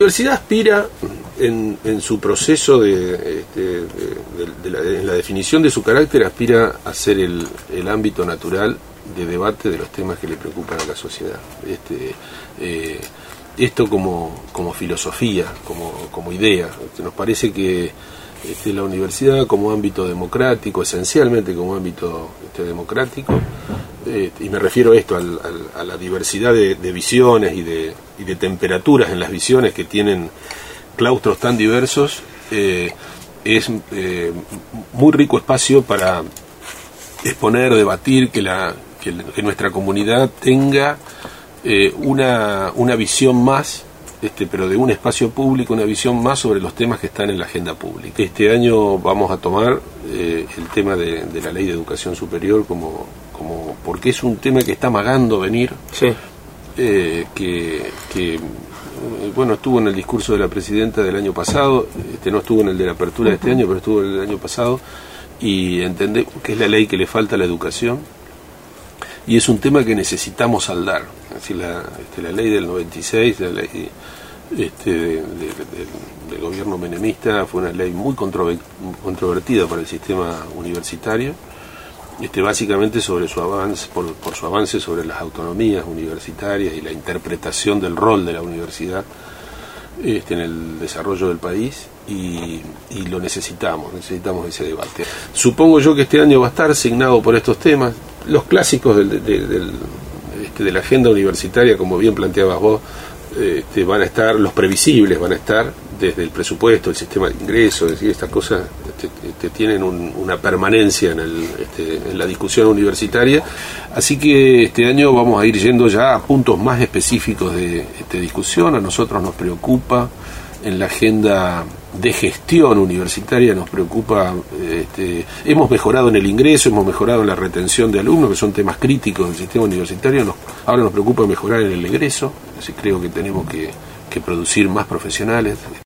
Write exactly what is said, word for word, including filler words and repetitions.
universidad aspira en, en su proceso de, este, de, de, de la, en la definición de su carácter, aspira a ser el, el ámbito natural de debate de los temas que le preocupan a la sociedad. Este, eh, esto como, como filosofía, como, como idea. Nos parece que este, la universidad como ámbito democrático, esencialmente como ámbito este, democrático, eh, y me refiero a esto, al, al, a la diversidad de, de visiones y de, y de temperaturas en las visiones que tienen claustros tan diversos, eh, es eh, muy rico espacio para exponer, debatir, que, la, que, que nuestra comunidad tenga eh, una, una visión más, este, pero de un espacio público, una visión más sobre los temas que están en la agenda pública. Este año vamos a tomar eh, el tema de, de la Ley de Educación Superior como, como porque es un tema que está amagando venir, sí. eh, que, que bueno, estuvo en el discurso de la presidenta del año pasado, este, no estuvo en el de la apertura de este año, pero estuvo en el del año pasado, y entendemos que es la ley que le falta a la educación, y es un tema que necesitamos saldar. Es decir, la, este, la ley del noventa y seis, la ley este, de, de, de, del gobierno menemista, fue una ley muy controvertida para el sistema universitario, este, básicamente sobre su avance, por, por su avance sobre las autonomías universitarias y la interpretación del rol de la universidad este, en el desarrollo del país, y, y lo necesitamos, necesitamos ese debate. Supongo yo que este año va a estar signado por estos temas, los clásicos del, del, del, este, de la agenda universitaria, como bien planteabas vos, este, van a estar, los previsibles van a estar, desde el presupuesto, el sistema de ingresos, es decir, estas cosas este, este, tienen un, una permanencia en, el, este, en la discusión universitaria, así que este año vamos a ir yendo ya a puntos más específicos de este, discusión. A nosotros nos preocupa en la agenda de gestión universitaria, nos preocupa, este, hemos mejorado en el ingreso, hemos mejorado en la retención de alumnos, que son temas críticos del sistema universitario, nos, ahora nos preocupa mejorar en el egreso, así creo que tenemos que, que producir más profesionales.